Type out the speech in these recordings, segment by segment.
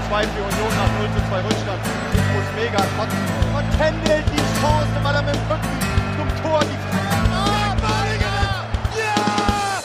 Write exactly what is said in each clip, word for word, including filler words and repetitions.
zwei für Union nach null zu zwei Rückstand. Ich muss mega kotzen. Und Kendall die Chance, weil er mit dem Rücken zum Tor die Ah, Badiger! Ja!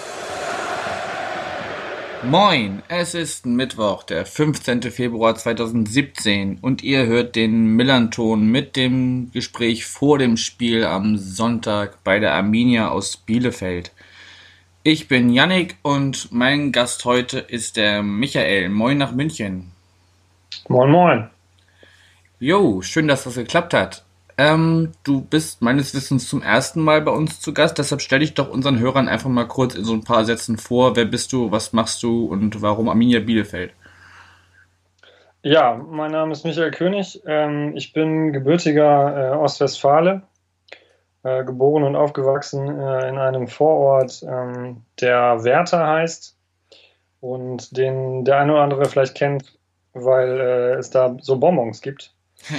Moin, es ist Mittwoch, der fünfzehnten Februar zweitausendsiebzehn und ihr hört den Millern-Ton mit dem Gespräch vor dem Spiel am Sonntag bei der Arminia aus Bielefeld. Ich bin Yannick und mein Gast heute ist der Michael. Moin nach München. Moin, moin. Jo, schön, dass das geklappt hat. Ähm, du bist meines Wissens zum ersten Mal bei uns zu Gast, deshalb stell dich doch unseren Hörern einfach mal kurz in so ein paar Sätzen vor. Wer bist du, was machst du und warum Arminia Bielefeld? Ja, mein Name ist Michael König. Ähm, ich bin gebürtiger äh, Ostwestfale, äh, geboren und aufgewachsen äh, in einem Vorort, ähm, der Werther heißt und den der eine oder andere vielleicht kennt, weil äh, es da so Bonbons gibt.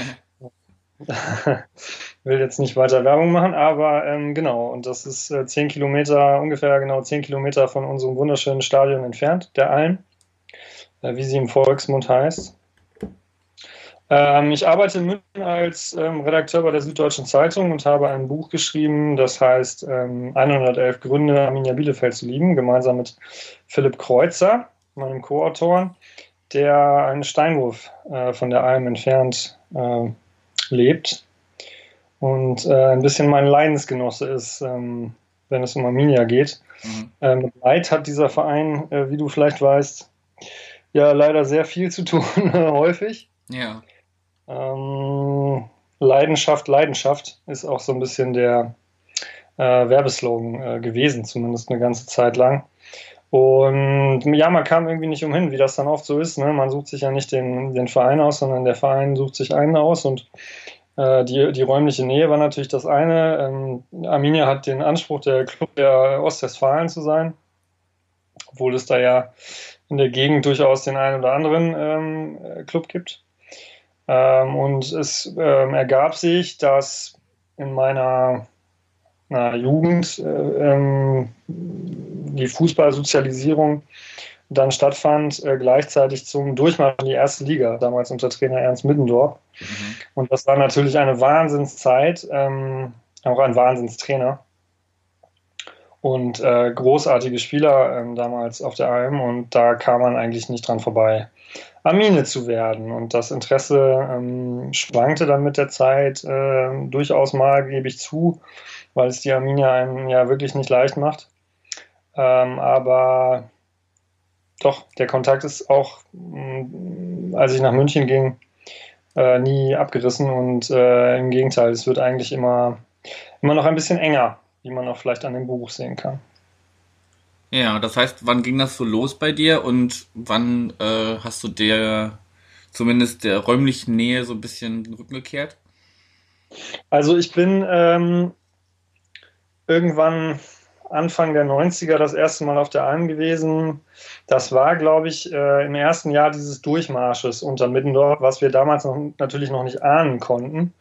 Will jetzt nicht weiter Werbung machen, aber ähm, genau, und das ist äh, zehn Kilometer, ungefähr genau zehn Kilometer von unserem wunderschönen Stadion entfernt, der Alm, äh, wie sie im Volksmund heißt. Ähm, ich arbeite in München als ähm, Redakteur bei der Süddeutschen Zeitung und habe ein Buch geschrieben, das heißt ähm, hundertelf Gründe, Arminia Bielefeld zu lieben, gemeinsam mit Philipp Kreuzer, meinem Co-Autor, der einen Steinwurf äh, von der Alm entfernt äh, lebt und äh, ein bisschen mein Leidensgenosse ist, ähm, wenn es um Arminia geht. Mhm. Äh, mit Leid hat dieser Verein, äh, wie du vielleicht weißt, ja leider sehr viel zu tun, häufig. Ja. Ähm, Leidenschaft, Leidenschaft ist auch so ein bisschen der äh, Werbeslogan äh, gewesen, zumindest eine ganze Zeit lang. Und ja, man kam irgendwie nicht umhin, wie das dann oft so ist. Ne? Man sucht sich ja nicht den, den Verein aus, sondern der Verein sucht sich einen aus. Und äh, die, die räumliche Nähe war natürlich das eine. Ähm, Arminia hat den Anspruch, der Club der Ostwestfalen zu sein, obwohl es da ja in der Gegend durchaus den einen oder anderen ähm, Club gibt. Ähm, und es ähm, ergab sich, dass in meiner na, Jugend äh, ähm, die Fußballsozialisierung dann stattfand, äh, gleichzeitig zum Durchmarsch in die erste Liga, damals unter Trainer Ernst Middendorf. Mhm. Und das war natürlich eine Wahnsinnszeit, ähm, auch ein Wahnsinnstrainer. Und äh, großartige Spieler ähm, damals auf der Alm, und da kam man eigentlich nicht dran vorbei, Armine zu werden. Und das Interesse ähm, schwankte dann mit der Zeit äh, durchaus mal, gebe ich zu, weil es die Arminia einem ja wirklich nicht leicht macht. Ähm, aber doch, der Kontakt ist auch, mh, als ich nach München ging, äh, nie abgerissen, und äh, im Gegenteil, es wird eigentlich immer, immer noch ein bisschen enger, wie man auch vielleicht an dem Buch sehen kann. Ja, das heißt, wann ging das so los bei dir und wann äh, hast du der zumindest der räumlichen Nähe so ein bisschen den Rücken gekehrt? Also ich bin ähm, irgendwann Anfang der neunziger das erste Mal auf der Alm gewesen. Das war, glaube ich, äh, im ersten Jahr dieses Durchmarsches unter Middendorf, was wir damals noch, natürlich noch nicht ahnen konnten.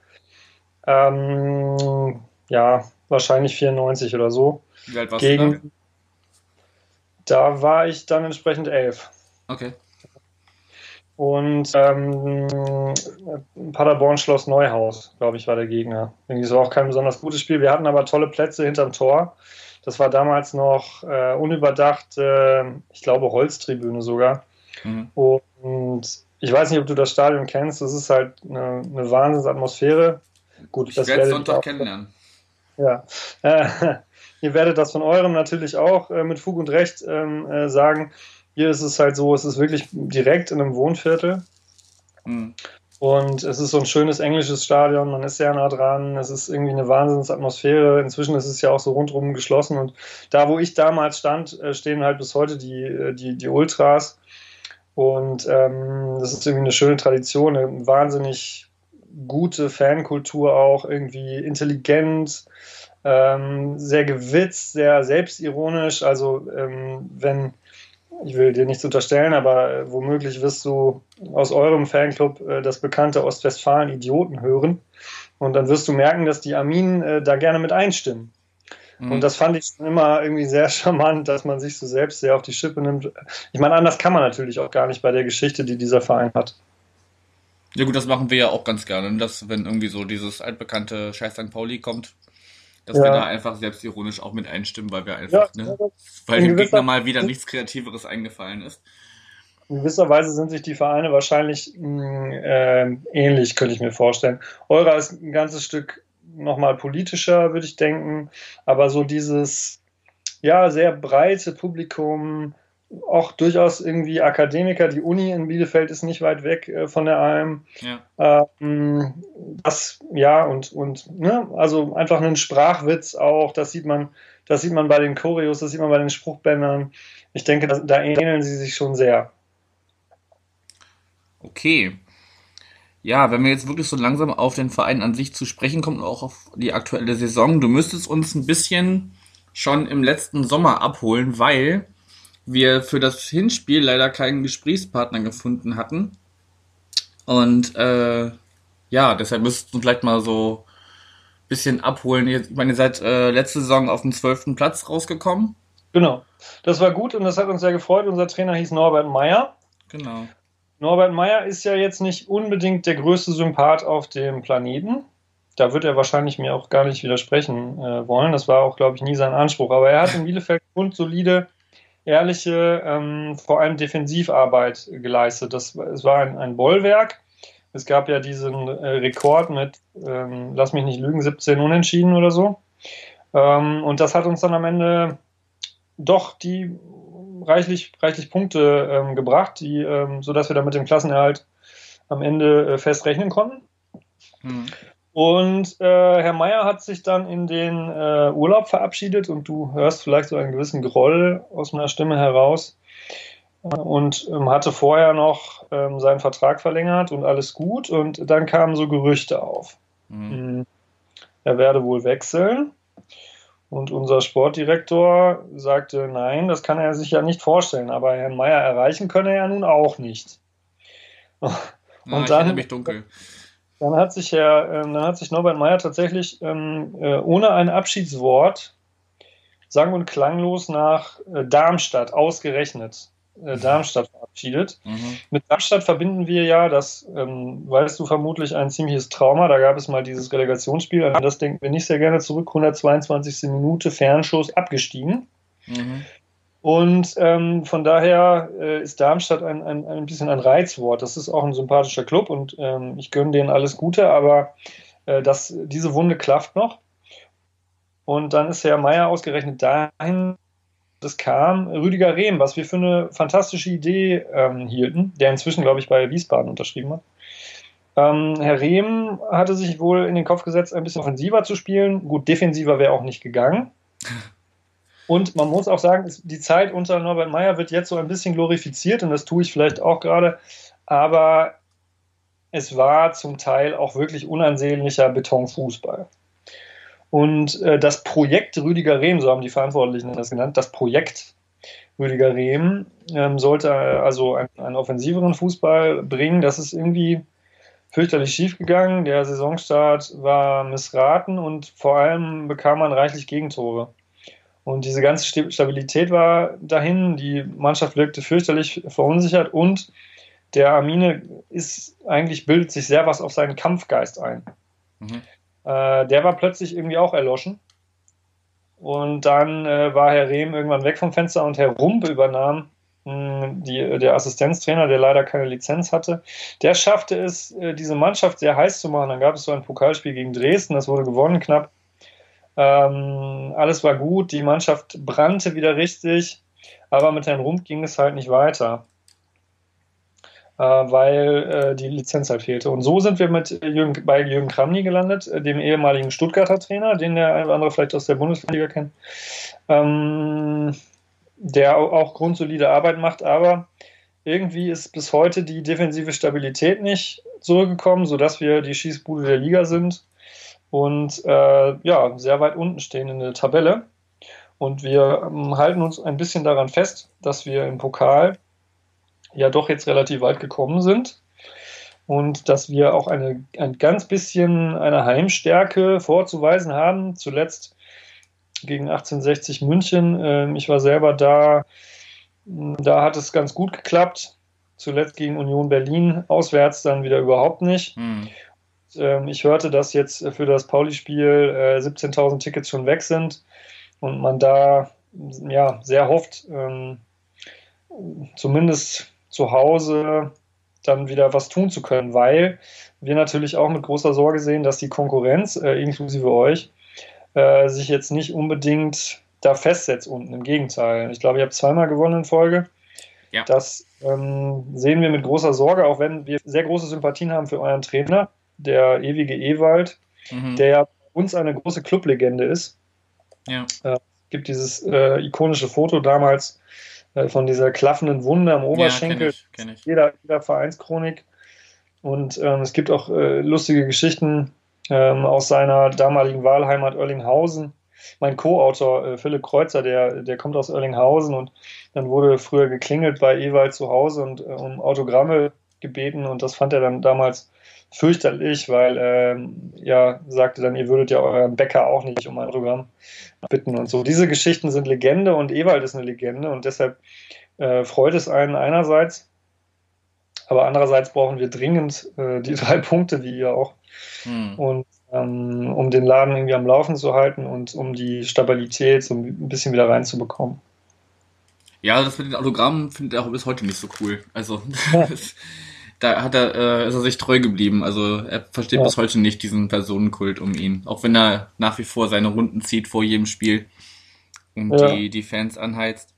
Ähm, ja, wahrscheinlich vierundneunzig oder so. Wie alt warst Gegen, du da? Da war ich dann entsprechend elf. Okay. Und ähm, Paderborn Schloss Neuhaus, glaube ich, war der Gegner. Irgendwie so auch kein besonders gutes Spiel. Wir hatten aber tolle Plätze hinterm Tor. Das war damals noch äh, unüberdacht, äh, ich glaube Holztribüne sogar. Mhm. Und ich weiß nicht, ob du das Stadion kennst. Das ist halt eine, eine Wahnsinnsatmosphäre. Gut, ich das werde werdet Sonntag auch kennenlernen. Ja, äh, ihr werdet das von eurem natürlich auch äh, mit Fug und Recht ähm, äh, sagen. Hier ist es halt so, es ist wirklich direkt in einem Wohnviertel. Mhm. Und es ist so ein schönes englisches Stadion, man ist sehr nah dran, es ist irgendwie eine Wahnsinnsatmosphäre. Inzwischen ist es ja auch so rundherum geschlossen, und da, wo ich damals stand, stehen halt bis heute die, die, die Ultras, und ähm, das ist irgendwie eine schöne Tradition, eine wahnsinnig gute Fankultur auch, irgendwie intelligent, ähm, sehr gewitzt, sehr selbstironisch, also ähm, wenn ich will dir nichts unterstellen, aber äh, womöglich wirst du aus eurem Fanclub äh, das bekannte Ostwestfalen-Idioten hören. Und dann wirst du merken, dass die Arminen äh, da gerne mit einstimmen. Und das fand ich schon immer irgendwie sehr charmant, dass man sich so selbst sehr auf die Schippe nimmt. Ich meine, anders kann man natürlich auch gar nicht bei der Geschichte, die dieser Verein hat. Ja gut, das machen wir ja auch ganz gerne, dass wenn irgendwie so dieses altbekannte Scheiß Sankt Pauli kommt, dass Ja. wir da einfach selbstironisch auch mit einstimmen, weil wir einfach, Ja, ne, das- weil in dem gewisser- Gegner mal wieder nichts Kreativeres eingefallen ist. In gewisser Weise sind sich die Vereine wahrscheinlich mh, äh, ähnlich, könnte ich mir vorstellen. Eurer ist ein ganzes Stück nochmal politischer, würde ich denken, aber so dieses ja sehr breite Publikum, auch durchaus irgendwie Akademiker, die Uni in Bielefeld ist nicht weit weg äh, von der Alm. Ja. Ähm, das, ja, und, und ne, also einfach einen Sprachwitz auch, das sieht man, das sieht man bei den Choreos, das sieht man bei den Spruchbändern. Ich denke, da, da ähneln sie sich schon sehr. Okay. Ja, wenn wir jetzt wirklich so langsam auf den Verein an sich zu sprechen kommen und auch auf die aktuelle Saison, du müsstest uns ein bisschen schon im letzten Sommer abholen, weil wir für das Hinspiel leider keinen Gesprächspartner gefunden hatten. Und äh, ja, deshalb müsst ihr vielleicht mal so ein bisschen abholen. Ihr- Ich meine, ihr seid äh, letzte Saison auf den zwölften Platz rausgekommen. Genau. Das war gut und das hat uns sehr gefreut. Unser Trainer hieß Norbert Meyer. Genau. Norbert Meyer ist ja jetzt nicht unbedingt der größte Sympath auf dem Planeten. Da wird er wahrscheinlich mir auch gar nicht widersprechen äh, wollen. Das war auch, glaube ich, nie sein Anspruch. Aber er hat in Bielefeld grundsolide, ehrliche, ähm, vor allem Defensivarbeit geleistet. Das, es war ein, ein Bollwerk. Es gab ja diesen äh, Rekord mit, ähm, lass mich nicht lügen, siebzehn Unentschieden oder so. Ähm, und das hat uns dann am Ende doch die reichlich, reichlich Punkte ähm, gebracht, die, ähm, sodass wir da mit dem Klassenerhalt am Ende äh, fest rechnen konnten. Hm. Und äh, Herr Meier hat sich dann in den äh, Urlaub verabschiedet und du hörst vielleicht so einen gewissen Groll aus meiner Stimme heraus äh, und ähm, hatte vorher noch ähm, seinen Vertrag verlängert und alles gut und dann kamen so Gerüchte auf. Hm. Mhm. Er werde wohl wechseln. Und unser Sportdirektor sagte, nein, das kann er sich ja nicht vorstellen, aber Herrn Meier erreichen könne er nun auch nicht. Ah, Und ich dann- erinnere mich dunkel. Dann hat sich, Herr, ähm, dann hat sich Norbert Meyer tatsächlich ähm, äh, ohne ein Abschiedswort sang- und klanglos nach äh, Darmstadt ausgerechnet äh, Darmstadt verabschiedet. Mhm. Mit Darmstadt verbinden wir ja, das ähm, weißt du vermutlich, ein ziemliches Trauma. Da gab es mal dieses Relegationsspiel, an das denken wir nicht sehr gerne zurück. hundertzweiundzwanzigste Minute, Fernschuss, abgestiegen. Mhm. Und ähm, von daher äh, ist Darmstadt ein, ein, ein bisschen ein Reizwort. Das ist auch ein sympathischer Club und ähm, ich gönne denen alles Gute, aber äh, das, diese Wunde klafft noch. Und dann ist Herr Meier ausgerechnet dahin, das kam Rüdiger Rehm, was wir für eine fantastische Idee ähm, hielten, der inzwischen, glaube ich, bei Wiesbaden unterschrieben hat. Ähm, Herr Rehm hatte sich wohl in den Kopf gesetzt, ein bisschen offensiver zu spielen. Gut, defensiver wäre auch nicht gegangen. Und man muss auch sagen, die Zeit unter Norbert Meyer wird jetzt so ein bisschen glorifiziert und das tue ich vielleicht auch gerade, aber es war zum Teil auch wirklich unansehnlicher Betonfußball. Und äh, das Projekt Rüdiger Rehm, so haben die Verantwortlichen das genannt, das Projekt Rüdiger Rehm ähm, sollte also einen, einen offensiveren Fußball bringen. Das ist irgendwie fürchterlich schiefgegangen. Der Saisonstart war missraten und vor allem bekam man reichlich Gegentore. Und diese ganze Stabilität war dahin, die Mannschaft wirkte fürchterlich verunsichert und der Armine ist eigentlich, bildet sich sehr was auf seinen Kampfgeist ein. Mhm. Äh, der war plötzlich irgendwie auch erloschen. Und dann äh, war Herr Rehm irgendwann weg vom Fenster und Herr Rump übernahm mh, die, der Assistenztrainer, der leider keine Lizenz hatte. Der schaffte es, äh, diese Mannschaft sehr heiß zu machen. Dann gab es so ein Pokalspiel gegen Dresden, das wurde gewonnen knapp. Ähm, alles war gut, die Mannschaft brannte wieder richtig, aber mit Herrn Rump ging es halt nicht weiter, äh, weil äh, die Lizenz halt fehlte. Und so sind wir mit Jürgen, bei Jürgen Kramny gelandet, äh, dem ehemaligen Stuttgarter Trainer, den der eine oder andere vielleicht aus der Bundesliga kennt, ähm, der auch grundsolide Arbeit macht, aber irgendwie ist bis heute die defensive Stabilität nicht zurückgekommen, sodass wir die Schießbude der Liga sind. Und äh, ja, sehr weit unten stehen in der Tabelle. Und wir ähm, halten uns ein bisschen daran fest, dass wir im Pokal ja doch jetzt relativ weit gekommen sind und dass wir auch eine, ein ganz bisschen eine Heimstärke vorzuweisen haben. Zuletzt gegen achtzehnhundertsechzig München. Ähm, ich war selber da. Da hat es ganz gut geklappt. Zuletzt gegen Union Berlin, auswärts dann wieder überhaupt nicht. Hm. Ähm, ich hörte, dass jetzt für das Pauli-Spiel äh, siebzehntausend Tickets schon weg sind und man da ja, sehr hofft, ähm, zumindest zu Hause dann wieder was tun zu können, weil wir natürlich auch mit großer Sorge sehen, dass die Konkurrenz, äh, inklusive euch, äh, sich jetzt nicht unbedingt da festsetzt unten. Im Gegenteil. Ich glaube, ihr habt zweimal gewonnen in Folge. Ja. Das ähm, sehen wir mit großer Sorge, auch wenn wir sehr große Sympathien haben für euren Trainer, der ewige Ewald, Mhm. der ja uns eine große Clublegende ist. Ja. Äh, es gibt dieses äh, ikonische Foto damals äh, von dieser klaffenden Wunde am Oberschenkel. Ja, kenn ich, kenn ich. Jeder, jeder Vereinschronik. Und ähm, es gibt auch äh, lustige Geschichten ähm, aus seiner damaligen Wahlheimat Oerlinghausen. Mein Co-Autor äh, Philipp Kreuzer, der, der kommt aus Oerlinghausen und dann wurde früher geklingelt bei Ewald zu Hause und äh, um Autogramme gebeten und das fand er dann damals fürchterlich, weil ähm, ja, sagte dann, ihr würdet ja euren Bäcker auch nicht um ein Autogramm bitten und so. Diese Geschichten sind Legende und Ewald ist eine Legende und deshalb äh, freut es einen einerseits, aber andererseits brauchen wir dringend äh, die drei Punkte, wie ihr auch. Hm. Und ähm, um den Laden irgendwie am Laufen zu halten und um die Stabilität so ein bisschen wieder reinzubekommen. Ja, das mit den Autogrammen findet er auch bis heute nicht so cool. Also das, da hat er, äh, ist er sich treu geblieben. Also er versteht Ja. bis heute nicht diesen Personenkult um ihn. Auch wenn er nach wie vor seine Runden zieht vor jedem Spiel und Ja. die, die Fans anheizt.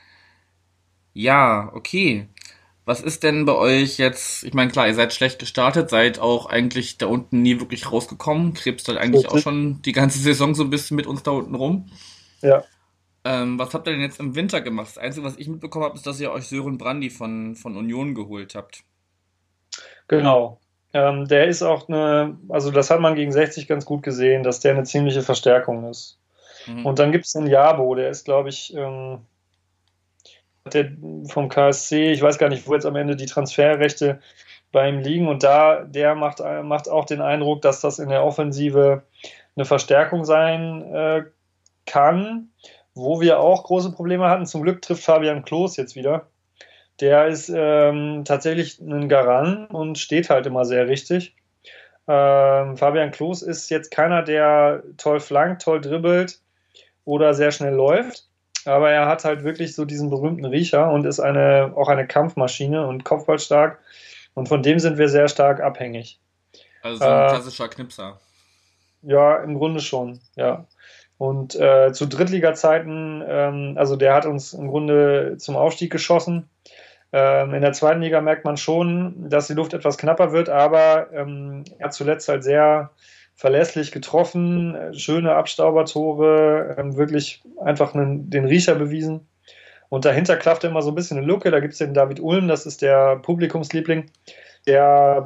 Ja, okay. Was ist denn bei euch jetzt? Ich meine, klar, ihr seid schlecht gestartet, seid auch eigentlich da unten nie wirklich rausgekommen. Krebst halt eigentlich auch Richtig. schon die ganze Saison so ein bisschen mit uns da unten rum. Ja. Ähm, was habt ihr denn jetzt im Winter gemacht? Das Einzige, was ich mitbekommen habe, ist, dass ihr euch Sören Brandy von, von Union geholt habt. Genau. Ähm, der ist auch eine, also das hat man gegen sechzig ganz gut gesehen, dass der eine ziemliche Verstärkung ist. Mhm. Und dann gibt es den Jabo, der ist, glaube ich, ähm, der vom K S C, ich weiß gar nicht, wo jetzt am Ende die Transferrechte bei ihm liegen. Und da, der macht, macht auch den Eindruck, dass das in der Offensive eine Verstärkung sein äh, kann, wo wir auch große Probleme hatten. Zum Glück trifft Fabian Klos jetzt wieder. Der ist ähm, tatsächlich ein Garant und steht halt immer sehr richtig. Ähm, Fabian Klos ist jetzt keiner, der toll flankt, toll dribbelt oder sehr schnell läuft. Aber er hat halt wirklich so diesen berühmten Riecher und ist eine, auch eine Kampfmaschine und kopfballstark. Und von dem sind wir sehr stark abhängig. Also so ein Äh, klassischer Knipser. Ja, im Grunde schon, ja. Und äh, zu Drittliga-Zeiten, ähm, also der hat uns im Grunde zum Aufstieg geschossen. Ähm, in der zweiten Liga merkt man schon, dass die Luft etwas knapper wird, aber ähm, er hat zuletzt halt sehr verlässlich getroffen, äh, schöne Abstaubertore, ähm, wirklich einfach einen, den Riecher bewiesen. Und dahinter klafft immer so ein bisschen eine Lücke. Da gibt es den David Ulm, das ist der Publikumsliebling, der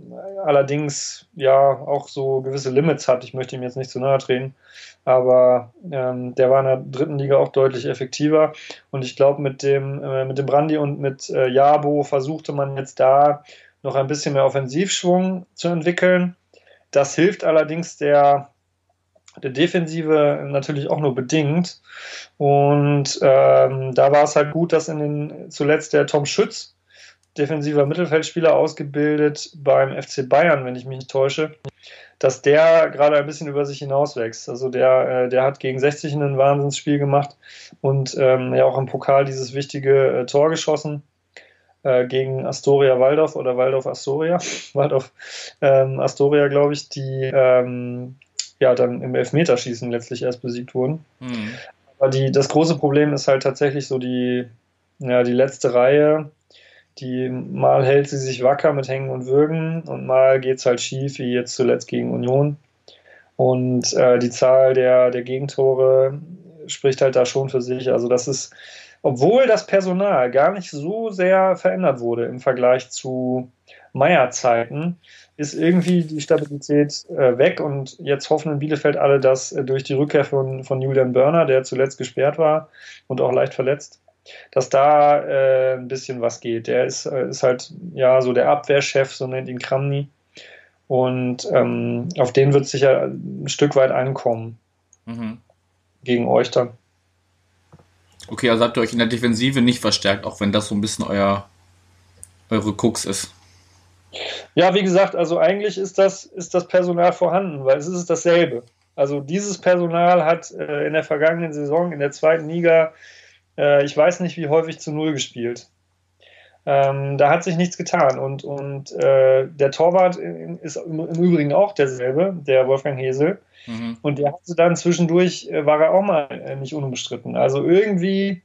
allerdings ja auch so gewisse Limits hat. Ich möchte ihm jetzt nicht zu nahe treten, aber ähm, der war in der dritten Liga auch deutlich effektiver. Und ich glaube, mit dem, äh, mit dem Brandy und mit äh, Jabo versuchte man jetzt da noch ein bisschen mehr Offensivschwung zu entwickeln. Das hilft allerdings der, der Defensive natürlich auch nur bedingt. Und ähm, da war es halt gut, dass in den zuletzt der Tom Schütz, defensiver Mittelfeldspieler, ausgebildet beim F C Bayern, wenn ich mich nicht täusche, dass der gerade ein bisschen über sich hinauswächst. Also der, äh, der hat gegen sechzig ein Wahnsinnsspiel gemacht und ähm, ja auch im Pokal dieses wichtige äh, Tor geschossen äh, gegen Astoria Waldorf oder Waldorf Astoria, Waldorf ähm, Astoria, glaube ich, die ähm, ja dann im Elfmeterschießen letztlich erst besiegt wurden. Mhm. Aber die, das große Problem ist halt tatsächlich so die, ja, die letzte Reihe. Die mal hält sie sich wacker mit Hängen und Würgen und mal geht es halt schief, wie jetzt zuletzt gegen Union. Und äh, die Zahl der, der Gegentore spricht halt da schon für sich. Also das ist, obwohl das Personal gar nicht so sehr verändert wurde im Vergleich zu Meier-Zeiten, ist irgendwie die Stabilität äh, weg. Und jetzt hoffen in Bielefeld alle, dass äh, durch die Rückkehr von, von Julian Börner, der zuletzt gesperrt war und auch leicht verletzt, dass da äh, ein bisschen was geht. Der ist, äh, ist halt ja so der Abwehrchef, so nennt ihn Kramny. Und ähm, auf den wird sicher ein Stück weit ankommen. Mhm. gegen euch dann. Okay, also habt ihr euch in der Defensive nicht verstärkt, auch wenn das so ein bisschen euer eure Krux ist. Ja, wie gesagt, also eigentlich ist das, ist das Personal vorhanden, weil es ist dasselbe. Also dieses Personal hat äh, in der vergangenen Saison in der zweiten Liga, äh, ich weiß nicht wie häufig, zu Null gespielt. Ähm, da hat sich nichts getan und, und äh, der Torwart ist im, im Übrigen auch derselbe, der Wolfgang Hesel. Mhm. Und der hatte dann zwischendurch, äh, war er auch mal äh, nicht unbestritten. Also irgendwie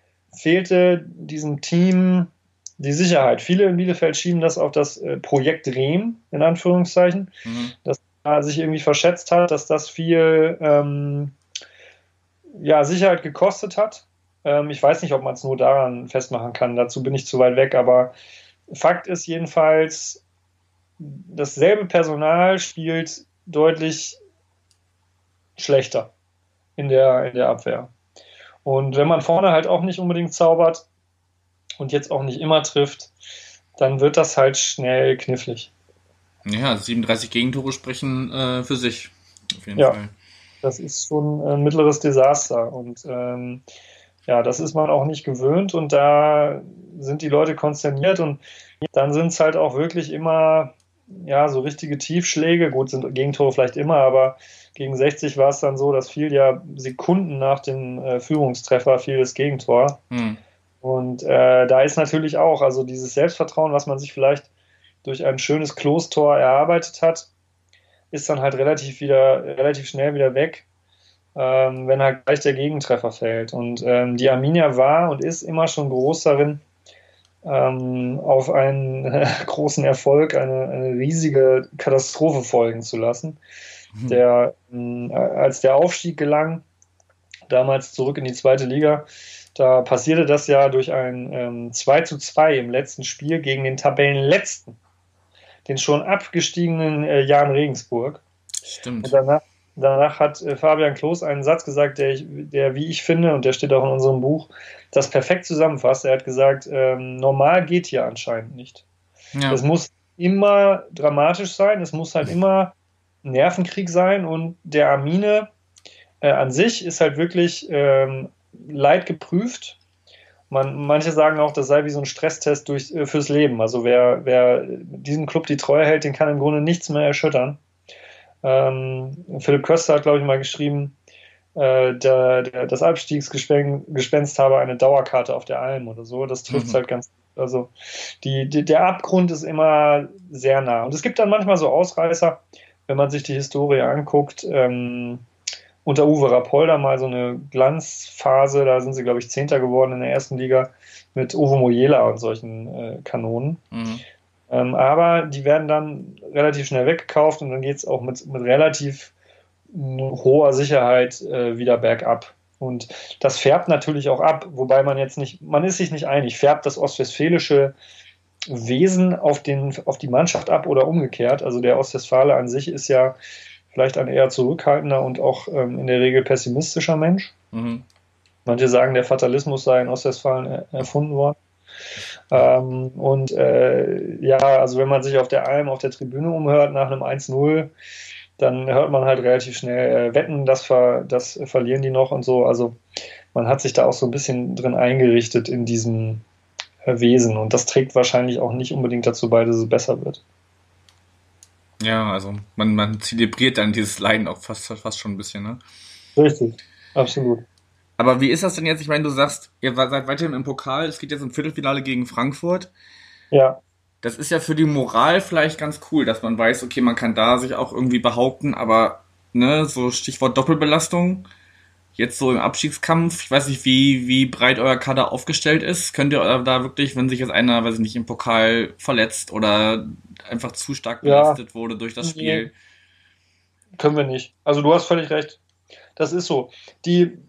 fehlte diesem Team die Sicherheit. Viele in Bielefeld schieben das auf das äh, Projekt Rehm, in Anführungszeichen, mhm. dass er sich irgendwie verschätzt hat, dass das viel ähm, ja, Sicherheit gekostet hat. Ähm, ich weiß nicht, ob man es nur daran festmachen kann, dazu bin ich zu weit weg, aber Fakt ist jedenfalls, dasselbe Personal spielt deutlich schlechter in der, in der Abwehr. Und wenn man vorne halt auch nicht unbedingt zaubert, und jetzt auch nicht immer trifft, dann wird das halt schnell knifflig. Ja, siebenunddreißig Gegentore sprechen äh, für sich, auf jeden ja, Fall. Das ist schon ein mittleres Desaster und ähm, ja, das ist man auch nicht gewöhnt und da sind die Leute konsterniert und dann sind es halt auch wirklich immer ja, so richtige Tiefschläge. Gut, sind Gegentore vielleicht immer, aber gegen sechzig war es dann so, dass fiel ja Sekunden nach dem äh, Führungstreffer fiel das Gegentor. Hm. Und äh, da ist natürlich auch, also dieses Selbstvertrauen, was man sich vielleicht durch ein schönes Klostor erarbeitet hat, ist dann halt relativ wieder, relativ schnell wieder weg, ähm, wenn halt gleich der Gegentreffer fällt. Und ähm, die Arminia war und ist immer schon groß darin, ähm, auf einen äh, großen Erfolg eine, eine riesige Katastrophe folgen zu lassen. Mhm. Der, äh, als der Aufstieg gelang, damals zurück in die zweite Liga, da passierte das ja durch ein ähm, zwei zu zwei im letzten Spiel gegen den Tabellenletzten, den schon abgestiegenen äh, Jahn Regensburg. Stimmt. Und danach, danach hat äh, Fabian Klos einen Satz gesagt, der, ich, der, wie ich finde, und der steht auch in unserem Buch, das perfekt zusammenfasst. Er hat gesagt, ähm, normal geht hier anscheinend nicht. Ja. Es muss immer dramatisch sein, es muss halt immer ein Nervenkrieg sein und der Armine äh, an sich ist halt wirklich ähm, Leid geprüft. Man, manche sagen auch, das sei wie so ein Stresstest durch, äh, fürs Leben. Also wer, wer diesem Club die Treue hält, den kann im Grunde nichts mehr erschüttern. Ähm, Philipp Köster hat, glaube ich, mal geschrieben, äh, der, der, das Abstiegsgespenst habe eine Dauerkarte auf der Alm oder so. Das trifft es mhm. halt ganz. Also die, die, der Abgrund ist immer sehr nah. Und es gibt dann manchmal so Ausreißer, wenn man sich die Historie anguckt. Ähm, unter Uwe Rapolda mal so eine Glanzphase, da sind sie, glaube ich, Zehnter geworden in der ersten Liga mit Uwe Mojela und solchen äh, Kanonen. Mhm. Ähm, aber die werden dann relativ schnell weggekauft und dann geht es auch mit, mit relativ hoher Sicherheit äh, wieder bergab. Und das färbt natürlich auch ab, wobei man jetzt nicht, man ist sich nicht einig, färbt das ostwestfälische Wesen auf, den, auf die Mannschaft ab oder umgekehrt. Also der Ostwestfale an sich ist ja vielleicht ein eher zurückhaltender und auch ähm, in der Regel pessimistischer Mensch. Mhm. Manche sagen, der Fatalismus sei in Ostwestfalen er- erfunden worden. Ähm, und äh, ja, also wenn man sich auf der Alm, auf der Tribüne umhört nach einem eins null, dann hört man halt relativ schnell äh, Wetten, das, ver- das verlieren die noch und so. Also man hat sich da auch so ein bisschen drin eingerichtet in diesem äh, Wesen und das trägt wahrscheinlich auch nicht unbedingt dazu bei, dass es besser wird. Ja, also man, man zelebriert dann dieses Leiden auch fast, fast schon ein bisschen, ne? Richtig, absolut. Aber wie ist das denn jetzt? Ich meine, du sagst, ihr seid weiterhin im Pokal, es geht jetzt im Viertelfinale gegen Frankfurt. Ja. Das ist ja für die Moral vielleicht ganz cool, dass man weiß, okay, man kann da sich auch irgendwie behaupten, aber ne, so Stichwort Doppelbelastung, jetzt so im Abstiegskampf, ich weiß nicht, wie, wie breit euer Kader aufgestellt ist. Könnt ihr da wirklich, wenn sich jetzt einer, weiß ich nicht, im Pokal verletzt oder einfach zu stark belastet ja. wurde durch das Spiel? Nee. Können wir nicht. Also du hast völlig recht. Das ist so. Die,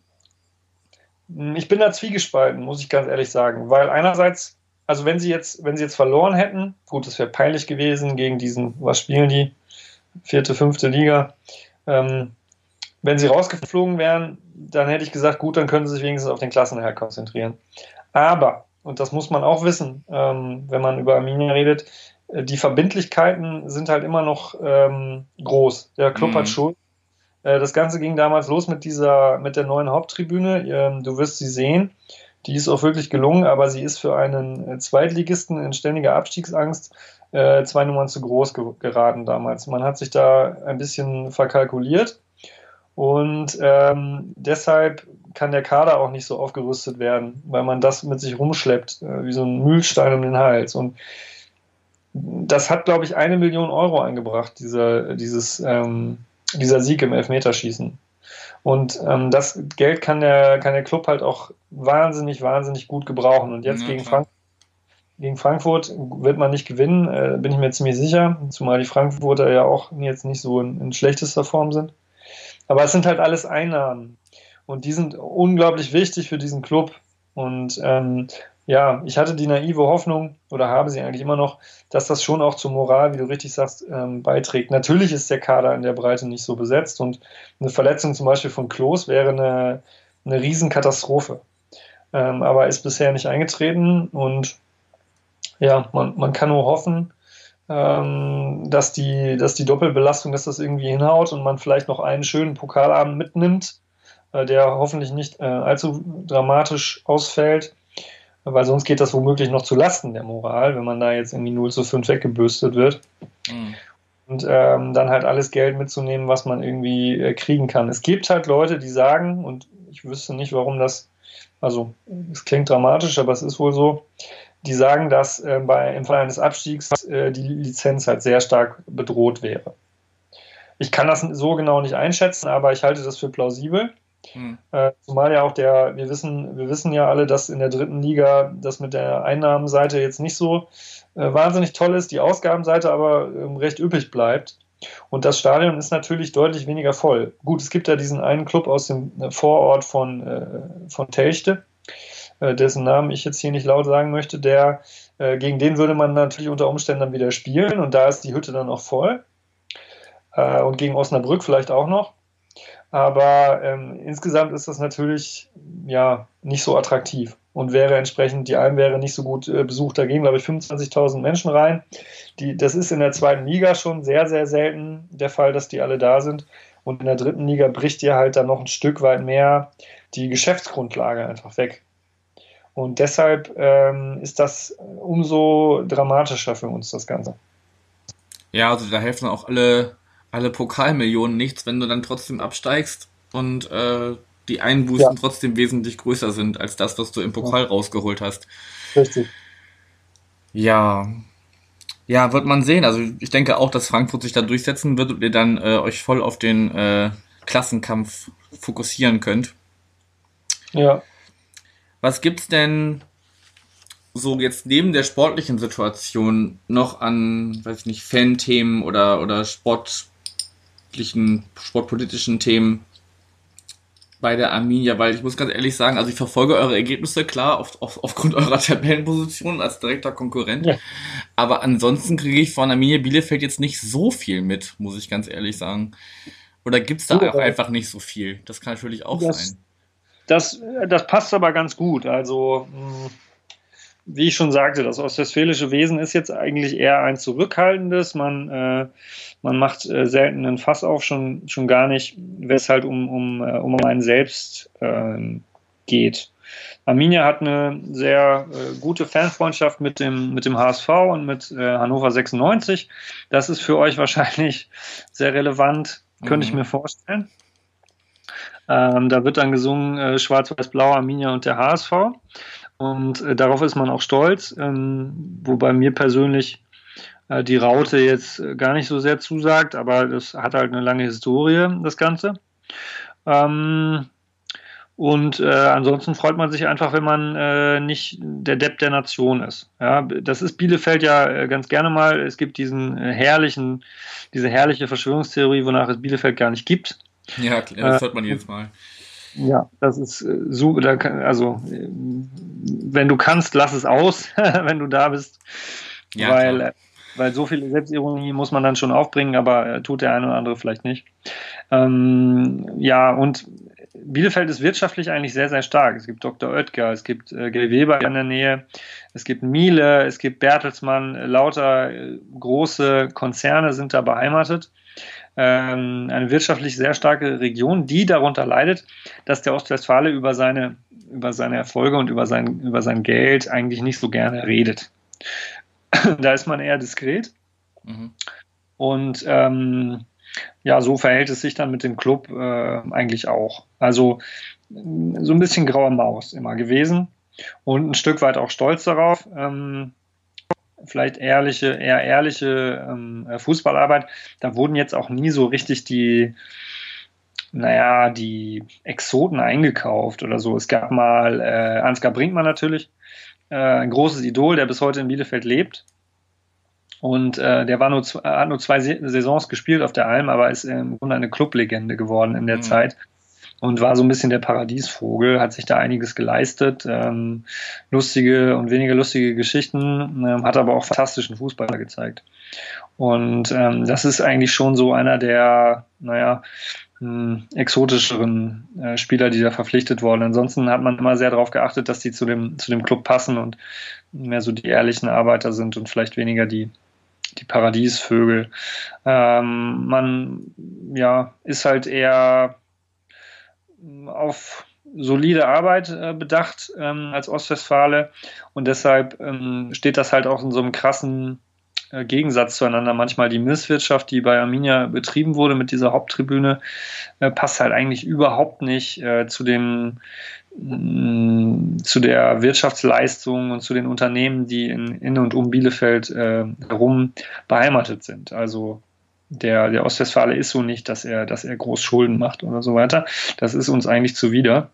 ich bin da zwiegespalten, muss ich ganz ehrlich sagen, weil einerseits, also wenn sie jetzt, wenn sie jetzt verloren hätten, gut, das wäre peinlich gewesen gegen diesen, was spielen die? Vierte, fünfte Liga. Ähm, wenn sie rausgeflogen wären, dann hätte ich gesagt, gut, dann können sie sich wenigstens auf den Klassenerhalt konzentrieren. Aber, und das muss man auch wissen, ähm, wenn man über Arminia redet, die Verbindlichkeiten sind halt immer noch ähm, groß. Der Club mhm. hat Schuld. Äh, das Ganze ging damals los mit dieser, mit der neuen Haupttribüne. Ähm, du wirst sie sehen. Die ist auch wirklich gelungen, aber sie ist für einen Zweitligisten in ständiger Abstiegsangst äh, zwei Nummern zu groß ge- geraten damals. Man hat sich da ein bisschen verkalkuliert und ähm, deshalb kann der Kader auch nicht so aufgerüstet werden, weil man das mit sich rumschleppt, äh, wie so ein Mühlstein um den Hals. Und das hat, glaube ich, eine Million Euro eingebracht, dieser, dieses, ähm, dieser Sieg im Elfmeterschießen. Und ähm, das Geld kann der, kann der Club halt auch wahnsinnig, wahnsinnig gut gebrauchen. Und jetzt Ja, gegen, klar. Frank gegen Frankfurt wird man nicht gewinnen, äh, bin ich mir ziemlich sicher. Zumal die Frankfurter ja auch jetzt nicht so in, in schlechtester Form sind. Aber es sind halt alles Einnahmen. Und die sind unglaublich wichtig für diesen Club. Und ähm, ja, ich hatte die naive Hoffnung, oder habe sie eigentlich immer noch, dass das schon auch zur Moral, wie du richtig sagst, ähm, beiträgt. Natürlich ist der Kader in der Breite nicht so besetzt und eine Verletzung zum Beispiel von Klose wäre eine, eine Riesenkatastrophe. Ähm, aber ist bisher nicht eingetreten und ja, man, man kann nur hoffen, ähm, dass die, dass die Doppelbelastung, dass das irgendwie hinhaut und man vielleicht noch einen schönen Pokalabend mitnimmt, äh, der hoffentlich nicht äh, allzu dramatisch ausfällt, weil sonst geht das womöglich noch zu Lasten der Moral, wenn man da jetzt irgendwie null zu fünf weggebürstet wird. Mhm. Und ähm, dann halt alles Geld mitzunehmen, was man irgendwie äh, kriegen kann. Es gibt halt Leute, die sagen, und ich wüsste nicht, warum das, also es klingt dramatisch, aber es ist wohl so, die sagen, dass äh, bei, im Fall eines Abstiegs äh, die Lizenz halt sehr stark bedroht wäre. Ich kann das so genau nicht einschätzen, aber ich halte das für plausibel. Hm. Äh, zumal ja auch der, wir wissen, wir wissen ja alle, dass in der dritten Liga das mit der Einnahmenseite jetzt nicht so äh, wahnsinnig toll ist, die Ausgabenseite aber ähm, recht üppig bleibt. Und das Stadion ist natürlich deutlich weniger voll. Gut, es gibt ja diesen einen Club aus dem äh, Vorort von, äh, von Telchte, äh, dessen Namen ich jetzt hier nicht laut sagen möchte, der, äh, gegen den würde man natürlich unter Umständen dann wieder spielen und da ist die Hütte dann auch voll. Äh, und gegen Osnabrück vielleicht auch noch. Aber ähm, insgesamt ist das natürlich ja nicht so attraktiv und wäre entsprechend, die Alm wäre nicht so gut äh, besucht. Da gehen, glaube ich, fünfundzwanzigtausend Menschen rein. Die, das ist in der zweiten Liga schon sehr, sehr selten der Fall, dass die alle da sind. Und in der dritten Liga bricht dir halt dann noch ein Stück weit mehr die Geschäftsgrundlage einfach weg. Und deshalb ähm, ist das umso dramatischer für uns, das Ganze. Ja, also da helfen auch alle, alle Pokalmillionen nichts, wenn du dann trotzdem absteigst und äh, die Einbußen Ja. trotzdem wesentlich größer sind als das, was du im Pokal rausgeholt hast. Richtig. Ja, ja, wird man sehen. Also ich denke auch, dass Frankfurt sich da durchsetzen wird und ihr dann äh, euch voll auf den äh, Klassenkampf fokussieren könnt. Ja. Was gibt's denn so jetzt neben der sportlichen Situation noch an, weiß ich nicht, Fan-Themen oder, oder sportlichen, sportpolitischen Themen bei der Arminia? Weil ich muss ganz ehrlich sagen, also ich verfolge eure Ergebnisse, klar, auf, auf, aufgrund eurer Tabellenposition als direkter Konkurrent. Ja. Aber ansonsten kriege ich von Arminia Bielefeld jetzt nicht so viel mit, muss ich ganz ehrlich sagen. Oder gibt's da Ja, auch einfach nicht so viel? Das kann natürlich auch das, sein. das, das passt aber ganz gut. Also, mh, wie ich schon sagte, das ostwestfälische Wesen ist jetzt eigentlich eher ein zurückhaltendes. Man, äh, man macht äh, selten ein Fass auf, schon, schon gar nicht, wenn es halt um, um, äh, um einen selbst äh, geht. Arminia hat eine sehr äh, gute Fanfreundschaft mit dem, mit dem H S V und mit äh, Hannover sechsundneunzig. Das ist für euch wahrscheinlich sehr relevant, könnte ich Mhm. mir vorstellen. Ähm, da wird dann gesungen äh, Schwarz-Weiß-Blau, Arminia und der H S V. Und äh, darauf ist man auch stolz, ähm, wobei mir persönlich äh, die Raute jetzt äh, gar nicht so sehr zusagt, aber das hat halt eine lange Historie, das Ganze. Ähm, und äh, ansonsten freut man sich einfach, wenn man äh, nicht der Depp der Nation ist. Ja, das ist Bielefeld ja äh, ganz gerne mal. Es gibt diesen äh, herrlichen, diese herrliche Verschwörungstheorie, wonach es Bielefeld gar nicht gibt. Ja, das hört man jedes Mal. Ja, das ist äh, so, da kann, also äh, wenn du kannst, lass es aus, wenn du da bist, Ja, weil, klar. äh, weil so viel Selbstironie muss man dann schon aufbringen, aber äh, tut der eine oder andere vielleicht nicht. Ähm, ja, und Bielefeld ist wirtschaftlich eigentlich sehr, sehr stark. Es gibt Doktor Oetker, es gibt äh, Gary Weber in der Nähe, es gibt Miele, es gibt Bertelsmann, äh, lauter äh, große Konzerne sind da beheimatet. ähm, eine wirtschaftlich sehr starke Region, die darunter leidet, dass der Ostwestfale über seine, über seine Erfolge und über sein, über sein Geld eigentlich nicht so gerne redet. Da ist man eher diskret. Mhm. Und ähm, ja, so verhält es sich dann mit dem Club äh, eigentlich auch. Also so ein bisschen graue Maus immer gewesen und ein Stück weit auch stolz darauf. Ähm, vielleicht ehrliche, eher ehrliche ähm, Fußballarbeit. Da wurden jetzt auch nie so richtig die, naja, die Exoten eingekauft oder so. Es gab mal äh, Ansgar Brinkmann natürlich, äh, ein großes Idol, der bis heute in Bielefeld lebt. Und äh, der war nur, hat nur zwei Saisons gespielt auf der Alm, aber ist im Grunde eine Clublegende geworden in der mhm. Zeit und war so ein bisschen der Paradiesvogel, hat sich da einiges geleistet, ähm, lustige und weniger lustige Geschichten, ähm, hat aber auch fantastischen Fußballer gezeigt. Und ähm, das ist eigentlich schon so einer der, naja, mh, exotischeren äh, Spieler, die da verpflichtet wurden. Ansonsten hat man immer sehr darauf geachtet, dass die zu dem, zu dem Club passen und mehr so die ehrlichen Arbeiter sind und vielleicht weniger die die Paradiesvögel. Ähm, man ja, ist halt eher auf solide Arbeit äh, bedacht ähm, als Ostwestfale und deshalb ähm, steht das halt auch in so einem krassen äh, Gegensatz zueinander. Manchmal die Misswirtschaft, die bei Arminia betrieben wurde mit dieser Haupttribüne, äh, passt halt eigentlich überhaupt nicht äh, zu dem zu der Wirtschaftsleistung und zu den Unternehmen, die in, in und um Bielefeld äh, herum beheimatet sind. Also der, der Ostwestfale ist so nicht, dass er, dass er groß Schulden macht oder so weiter. Das ist uns eigentlich zuwider.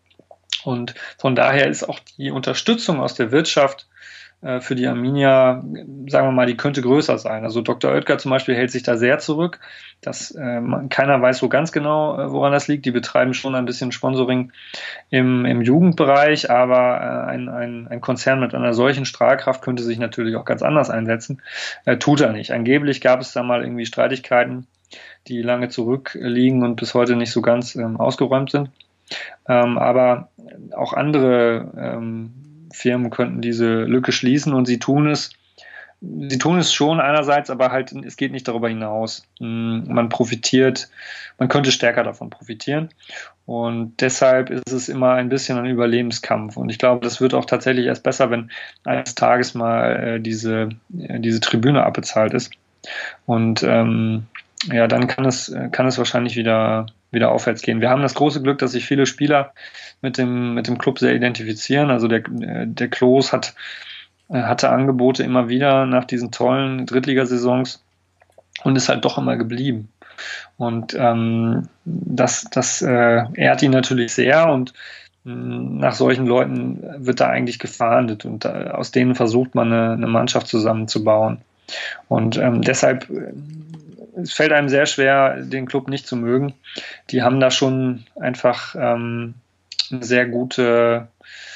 Und von daher ist auch die Unterstützung aus der Wirtschaft äh, für die Arminia, sagen wir mal, die könnte größer sein. Also Doktor Oetker zum Beispiel hält sich da sehr zurück. Das, äh, man, keiner weiß so ganz genau, äh, woran das liegt. Die betreiben schon ein bisschen Sponsoring im, im Jugendbereich, aber äh, ein, ein, ein Konzern mit einer solchen Strahlkraft könnte sich natürlich auch ganz anders einsetzen. Äh, tut er nicht. Angeblich gab es da mal irgendwie Streitigkeiten, die lange zurückliegen und bis heute nicht so ganz ähm, ausgeräumt sind. Ähm, aber auch andere ähm, Firmen könnten diese Lücke schließen und sie tun es. Sie tun es schon einerseits, aber halt, es geht nicht darüber hinaus. Man profitiert, man könnte stärker davon profitieren. Und deshalb ist es immer ein bisschen ein Überlebenskampf. Und ich glaube, das wird auch tatsächlich erst besser, wenn eines Tages mal äh, diese, äh, diese Tribüne abbezahlt ist. Und ähm, ja, dann kann es, kann es wahrscheinlich wieder, wieder aufwärts gehen. Wir haben das große Glück, dass sich viele Spieler mit dem, mit dem Club sehr identifizieren. Also der, der Klos hat hatte Angebote immer wieder nach diesen tollen Drittligasaisons und ist halt doch immer geblieben. Und ähm, das, das äh, ehrt ihn natürlich sehr und mh, nach solchen Leuten wird da eigentlich gefahndet und äh, aus denen versucht man eine, eine Mannschaft zusammenzubauen. Und ähm, deshalb äh, es fällt einem sehr schwer, den Club nicht zu mögen. Die haben da schon einfach ähm, eine sehr gute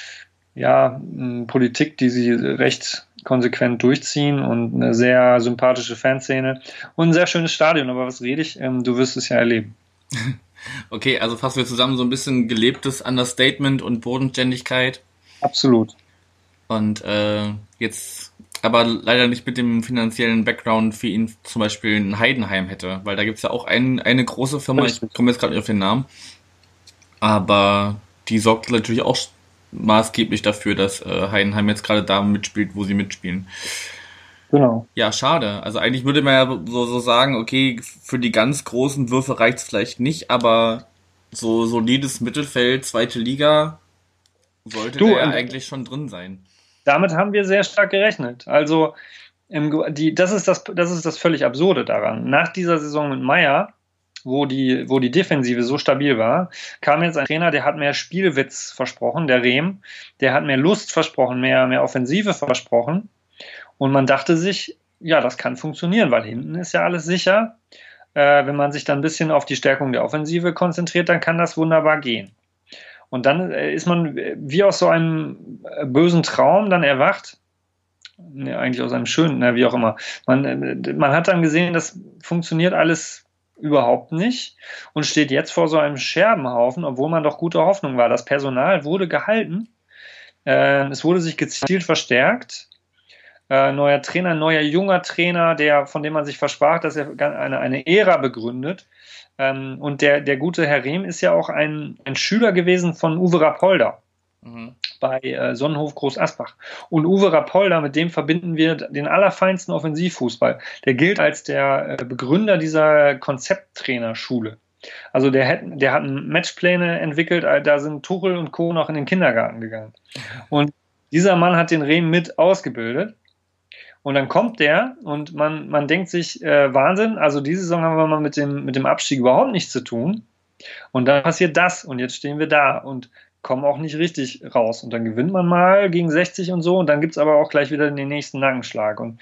ja, Politik, die sie recht konsequent durchziehen und eine sehr sympathische Fanszene und ein sehr schönes Stadion. Aber was rede ich? Ähm, du wirst es ja erleben. Okay, also fassen wir zusammen so ein bisschen gelebtes Understatement und Bodenständigkeit. Absolut. Und äh, jetzt aber leider nicht mit dem finanziellen Background, wie ihn zum Beispiel in Heidenheim hätte, weil da gibt es ja auch ein, eine große Firma, ich komme jetzt gerade nicht auf den Namen, aber die sorgt natürlich auch maßgeblich dafür, dass äh, Heidenheim jetzt gerade da mitspielt, wo sie mitspielen. Genau. Ja, schade. Also eigentlich würde man ja so, so sagen, okay, für die ganz großen Würfe reicht es vielleicht nicht, aber so solides Mittelfeld, zweite Liga, sollte du, der ja eigentlich schon drin sein. Damit haben wir sehr stark gerechnet. Also im, die, das ist das, das ist das völlig Absurde daran. Nach dieser Saison mit Meier, wo die, wo die Defensive so stabil war, kam jetzt ein Trainer, der hat mehr Spielwitz versprochen, der Rehm, der hat mehr Lust versprochen, mehr, mehr Offensive versprochen und man dachte sich, ja, das kann funktionieren, weil hinten ist ja alles sicher. Äh, wenn man sich dann ein bisschen auf die Stärkung der Offensive konzentriert, dann kann das wunderbar gehen. Und dann ist man wie aus so einem bösen Traum dann erwacht, ne, eigentlich aus einem schönen, ne, wie auch immer. Man, man hat dann gesehen, das funktioniert alles überhaupt nicht und steht jetzt vor so einem Scherbenhaufen, obwohl man doch gute Hoffnung war. Das Personal wurde gehalten, äh, es wurde sich gezielt verstärkt, Äh, neuer Trainer, neuer junger Trainer, der, von dem man sich versprach, dass er eine, eine Ära begründet. Ähm, und der, der gute Herr Rehm ist ja auch ein, ein Schüler gewesen von Uwe Rapolda mhm. bei äh, Sonnenhof Groß Asbach. Und Uwe Rapolda, mit dem verbinden wir den allerfeinsten Offensivfußball. Der gilt als der äh, Begründer dieser Konzepttrainerschule. Also der hat, der hat Matchpläne entwickelt, da sind Tuchel und Co. noch in den Kindergarten gegangen. Und dieser Mann hat den Rehm mit ausgebildet. Und dann kommt der und man, man denkt sich, äh, Wahnsinn, also diese Saison haben wir mal mit dem, mit dem Abstieg überhaupt nichts zu tun. Und dann passiert das und jetzt stehen wir da und kommen auch nicht richtig raus. Und dann gewinnt man mal gegen sechzig und so und dann gibt es aber auch gleich wieder den nächsten Nackenschlag. Und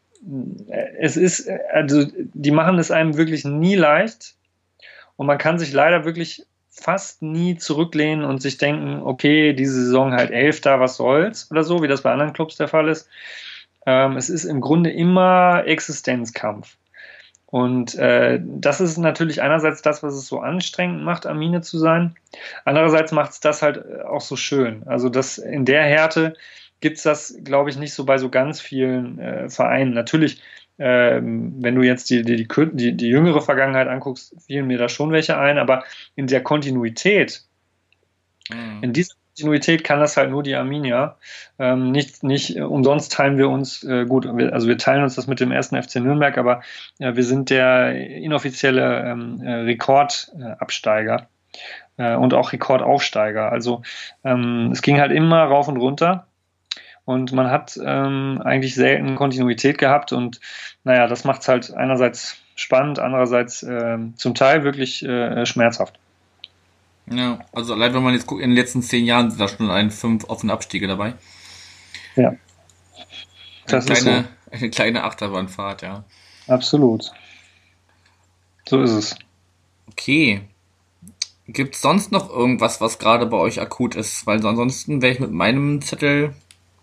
es ist, also die machen es einem wirklich nie leicht und man kann sich leider wirklich fast nie zurücklehnen und sich denken, okay, diese Saison halt Elfter, was soll's oder so, wie das bei anderen Clubs der Fall ist. Ähm, es ist im Grunde immer Existenzkampf. Und äh, das ist natürlich einerseits das, was es so anstrengend macht, Arminia zu sein. Andererseits macht es das halt auch so schön. Also das in der Härte gibt es das, glaube ich, nicht so bei so ganz vielen äh, Vereinen. Natürlich, ähm, wenn du jetzt die, die, die, die jüngere Vergangenheit anguckst, fielen mir da schon welche ein, aber in der Kontinuität, mhm. in dieser Kontinuität kann das halt nur die Arminia. Ähm, nicht, nicht äh, umsonst teilen wir uns, äh, gut, wir, also wir teilen uns das mit dem ersten F C Nürnberg, aber äh, wir sind der inoffizielle ähm, äh, Rekordabsteiger äh, und auch Rekordaufsteiger. Also ähm, es ging halt immer rauf und runter. Und man hat ähm, eigentlich selten Kontinuität gehabt und naja, das macht es halt einerseits spannend, andererseits äh, zum Teil wirklich äh, schmerzhaft. Ja, also allein wenn man jetzt guckt, in den letzten zehn Jahren sind da schon ein fünf offene Abstiege dabei. Ja. Das eine, kleine, ist so. Eine kleine Achterbahnfahrt, ja. Absolut. So ist es. Okay. Gibt es sonst noch irgendwas, was gerade bei euch akut ist? Weil ansonsten wäre ich mit meinem Zettel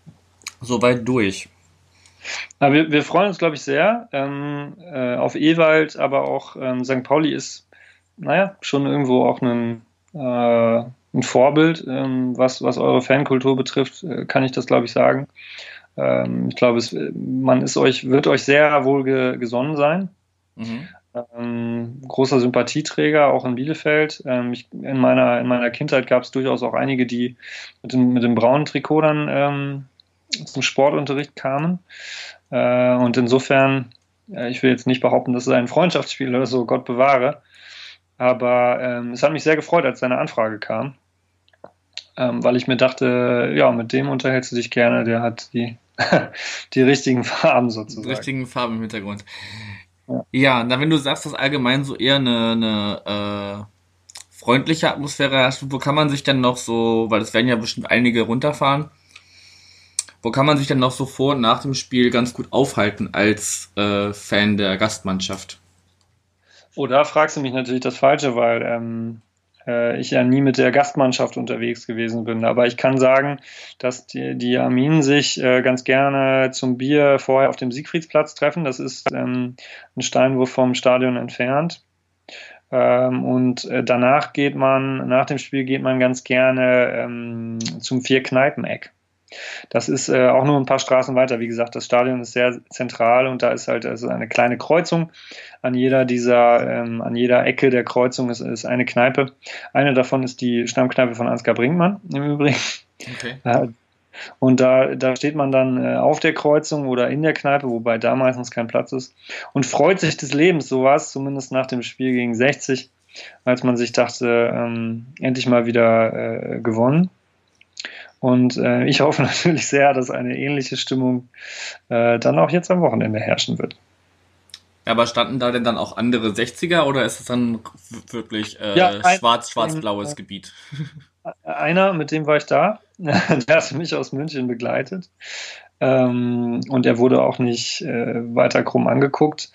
soweit durch. Aber wir, wir freuen uns, glaube ich, sehr ähm, äh, auf Ewald, aber auch ähm, Sankt Pauli ist, naja, schon irgendwo auch ein, äh, ein Vorbild. Ähm, was, was eure Fankultur betrifft, äh, kann ich das, glaube ich, sagen. Ähm, ich glaube, es, man ist euch, wird euch sehr wohl ge, gesonnen sein. Mhm. Ähm, großer Sympathieträger, auch in Bielefeld. Ähm, ich, in, meiner, in meiner Kindheit gab es durchaus auch einige, die mit dem, mit dem braunen Trikot dann ähm, zum Sportunterricht kamen. Äh, und insofern, äh, ich will jetzt nicht behaupten, das ist ein Freundschaftsspiel oder so, Gott bewahre. Aber ähm, es hat mich sehr gefreut, als deine Anfrage kam. Ähm, weil ich mir dachte, ja, mit dem unterhältst du dich gerne, der hat die, die richtigen Farben sozusagen. Die richtigen Farben im Hintergrund. Ja, ja, na, wenn du sagst, dass allgemein so eher eine, eine äh, freundliche Atmosphäre herrscht, wo kann man sich denn noch so, weil es werden ja bestimmt einige runterfahren, wo kann man sich denn noch so vor und nach dem Spiel ganz gut aufhalten als äh, Fan der Gastmannschaft? Oh, da fragst du mich natürlich das Falsche, weil ähm, äh, ich ja nie mit der Gastmannschaft unterwegs gewesen bin. Aber ich kann sagen, dass die, die Arminen sich äh, ganz gerne zum Bier vorher auf dem Siegfriedsplatz treffen. Das ist ähm, ein Steinwurf vom Stadion entfernt. Ähm, und äh, danach geht man, nach dem Spiel geht man ganz gerne ähm, zum Vier-Kneipen-Eck. Das ist äh, auch nur ein paar Straßen weiter. Wie gesagt, das Stadion ist sehr zentral und da ist halt also eine kleine Kreuzung. An jeder dieser, ähm, an jeder Ecke der Kreuzung ist, ist eine Kneipe. Eine davon ist die Stammkneipe von Ansgar Brinkmann im Übrigen. Okay. Äh, und da, da steht man dann äh, auf der Kreuzung oder in der Kneipe, wobei da meistens kein Platz ist, und freut sich des Lebens. So war es zumindest nach dem Spiel gegen sechzig, als man sich dachte, ähm, endlich mal wieder äh, gewonnen. Und äh, ich hoffe natürlich sehr, dass eine ähnliche Stimmung äh, dann auch jetzt am Wochenende herrschen wird. Aber standen da denn dann auch andere sechziger oder ist es dann wirklich äh, ja, ein, schwarz, schwarz-blaues ein, Gebiet? Einer, mit dem war ich da, der hat mich aus München begleitet. Ähm, und er wurde auch nicht äh, weiter krumm angeguckt.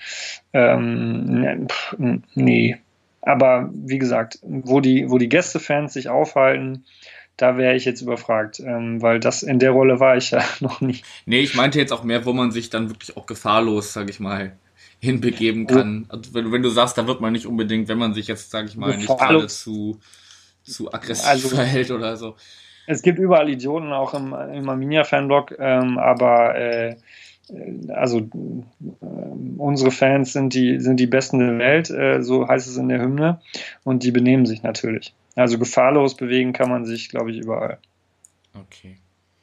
Ähm, pff, nee. Aber wie gesagt, wo die, wo die Gästefans sich aufhalten, da wäre ich jetzt überfragt, ähm, weil das in der Rolle war ich ja noch nie. Nee, ich meinte jetzt auch mehr, wo man sich dann wirklich auch gefahrlos, sag ich mal, hinbegeben kann. Also wenn, wenn du sagst, da wird man nicht unbedingt, wenn man sich jetzt, sag ich mal, nicht gerade zu, zu aggressiv also, verhält oder so. Es gibt überall Idioten, auch im, im Arminia-Fanblog, ähm, aber äh, also äh, unsere Fans sind die, sind die Besten der Welt, äh, so heißt es in der Hymne, und die benehmen sich natürlich. Also gefahrlos bewegen kann man sich, glaube ich, überall. Okay.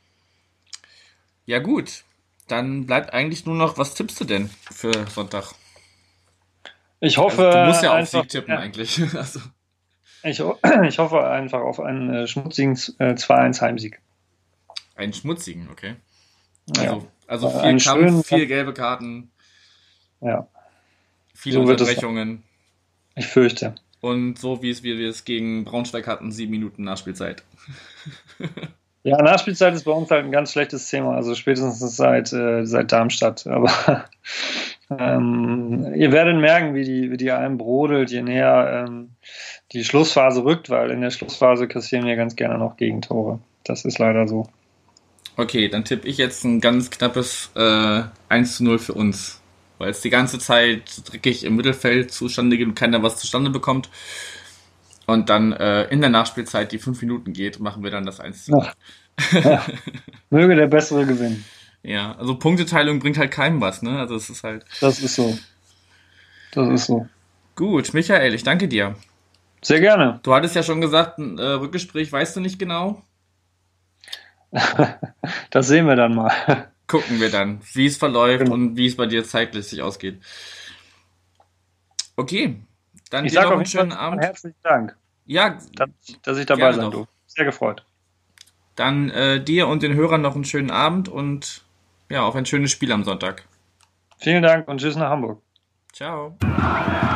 Ja gut, dann bleibt eigentlich nur noch, was tippst du denn für Sonntag? Ich hoffe, also, du musst ja auf einfach, Sieg tippen ja, eigentlich. Also. Ich, ich hoffe einfach auf einen äh, schmutzigen äh, zwei eins Heimsieg. Einen schmutzigen, okay. Ja. Also, also viel Einen Kampf, schönen, viel gelbe Karten, ja, viele so wird es. Unterbrechungen. Ich fürchte. Und so wie es wie wir es gegen Braunschweig hatten, sieben Minuten Nachspielzeit. Ja, Nachspielzeit ist bei uns halt ein ganz schlechtes Thema, also spätestens seit, äh, seit Darmstadt. Aber ähm, ihr werdet merken, wie die, wie die Alm brodelt, je näher ähm, die Schlussphase rückt, weil in der Schlussphase kassieren wir ganz gerne noch Gegentore. Das ist leider so. Okay, dann tippe ich jetzt ein ganz knappes äh, eins zu null für uns. Weil es die ganze Zeit dreckig im Mittelfeld zustande geht und keiner was zustande bekommt. Und dann äh, in der Nachspielzeit die fünf Minuten geht, machen wir dann das eins zu null. Ja. Möge der Bessere gewinnen. Ja, also Punkteteilung bringt halt keinem was, ne? Also es ist halt... Das ist so. Das ist so. Gut, Michael, ich danke dir. Sehr gerne. Du hattest ja schon gesagt, ein äh, Rückgespräch weißt du nicht genau. Das sehen wir dann mal. Gucken wir dann, wie es verläuft Genau. und wie es bei dir zeitlich ausgeht. Okay, dann Ich dir sage noch auf einen jeden Fall schönen Abend. herzlichen Dank, Ja, dass, dass ich dabei Gerne sein doch. durfte. Sehr gefreut. dann äh, dir und den Hörern noch einen schönen Abend und ja, auf ein schönes Spiel am Sonntag. Vielen Dank und tschüss nach Hamburg. Ciao.